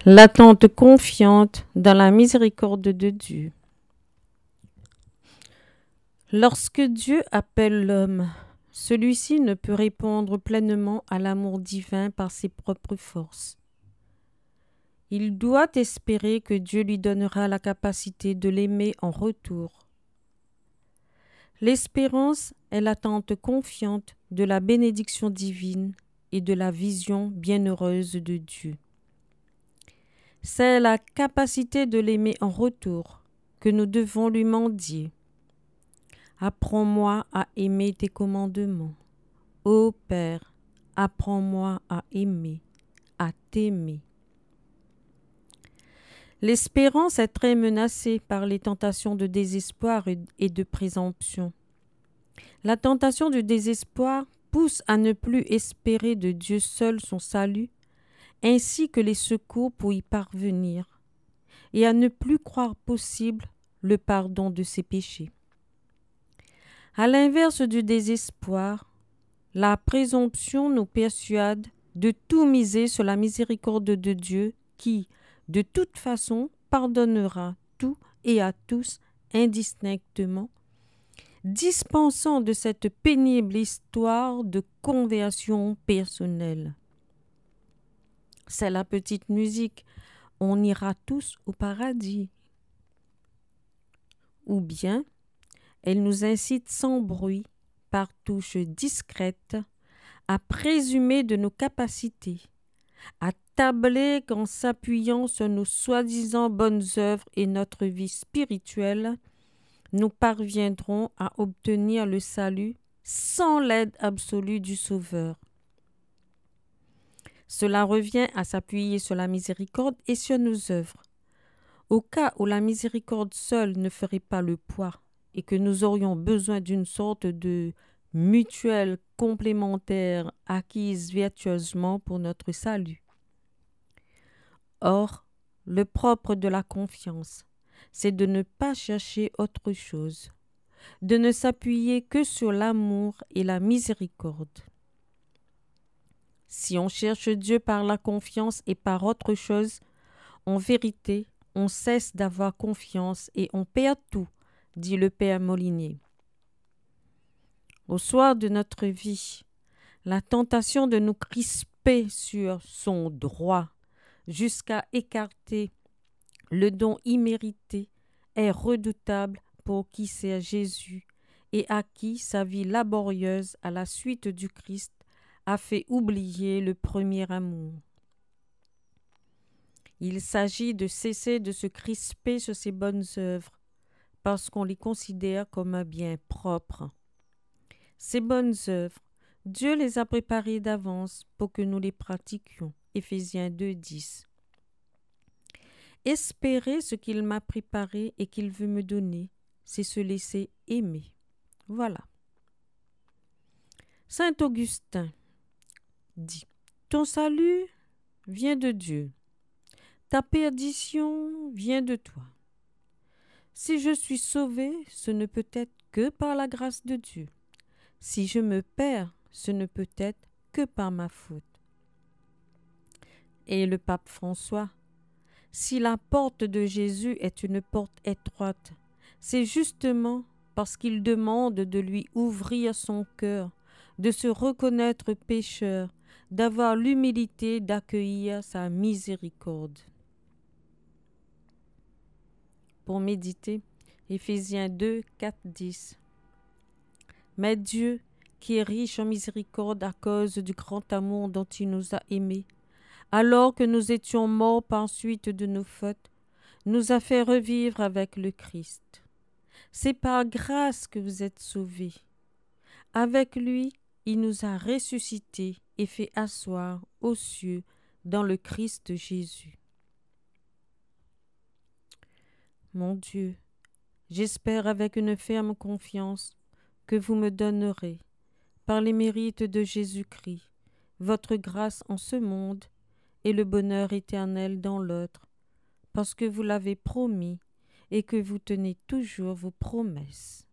L'attente confiante dans la miséricorde de Dieu. Lorsque Dieu appelle l'homme, celui-ci ne peut répondre pleinement à l'amour divin par ses propres forces. Il doit espérer que Dieu lui donnera la capacité de l'aimer en retour. L'espérance est l'attente confiante de la bénédiction divine et de la vision bienheureuse de Dieu. C'est la capacité de l'aimer en retour que nous devons lui mendier. Apprends-moi à aimer tes commandements. Ô Père, apprends-moi à aimer, à t'aimer. L'espérance est très menacée par les tentations de désespoir et de présomption. La tentation du désespoir pousse à ne plus espérer de Dieu seul son salut, ainsi que les secours pour y parvenir, et à ne plus croire possible le pardon de ses péchés. À l'inverse du désespoir, la présomption nous persuade de tout miser sur la miséricorde de Dieu qui, de toute façon, pardonnera tout et à tous indistinctement, dispensant de cette pénible histoire de conversion personnelle. C'est la petite musique, on ira tous au paradis. Ou bien, elle nous incite sans bruit, par touches discrètes, à présumer de nos capacités, à tabler qu'en s'appuyant sur nos soi-disant bonnes œuvres et notre vie spirituelle, nous parviendrons à obtenir le salut sans l'aide absolue du Sauveur. Cela revient à s'appuyer sur la miséricorde et sur nos œuvres. Au cas où la miséricorde seule ne ferait pas le poids et que nous aurions besoin d'une sorte de mutuelle complémentaire acquise vertueusement pour notre salut. Or, le propre de la confiance, c'est de ne pas chercher autre chose, de ne s'appuyer que sur l'amour et la miséricorde. Si on cherche Dieu par la confiance et par autre chose, en vérité, on cesse d'avoir confiance et on perd tout, dit le père Molinier. Au soir de notre vie, la tentation de nous crisper sur son droit jusqu'à écarter le don immérité est redoutable pour qui sert Jésus et à qui sa vie laborieuse à la suite du Christ a fait oublier le premier amour. Il s'agit de cesser de se crisper sur ses bonnes œuvres parce qu'on les considère comme un bien propre. Ces bonnes œuvres, Dieu les a préparées d'avance pour que nous les pratiquions. Éphésiens 2:10. Espérer ce qu'il m'a préparé et qu'il veut me donner, c'est se laisser aimer. Voilà. Saint Augustin dit : ton salut vient de Dieu. Ta perdition vient de toi. Si je suis sauvé, ce ne peut être que par la grâce de Dieu. Si je me perds, ce ne peut être que par ma faute. Et le pape François : si la porte de Jésus est une porte étroite, c'est justement parce qu'il demande de lui ouvrir son cœur, de se reconnaître pécheur, d'avoir l'humilité d'accueillir sa miséricorde. Pour méditer, Éphésiens 2, 4, 10. Mais Dieu, qui est riche en miséricorde à cause du grand amour dont il nous a aimés, alors que nous étions morts par suite de nos fautes, nous a fait revivre avec le Christ. C'est par grâce que vous êtes sauvés. Avec lui, il nous a ressuscités et fait asseoir aux cieux dans le Christ Jésus. Mon Dieu, j'espère avec une ferme confiance que vous me donnerez, par les mérites de Jésus-Christ, votre grâce en ce monde et le bonheur éternel dans l'autre, parce que vous l'avez promis et que vous tenez toujours vos promesses.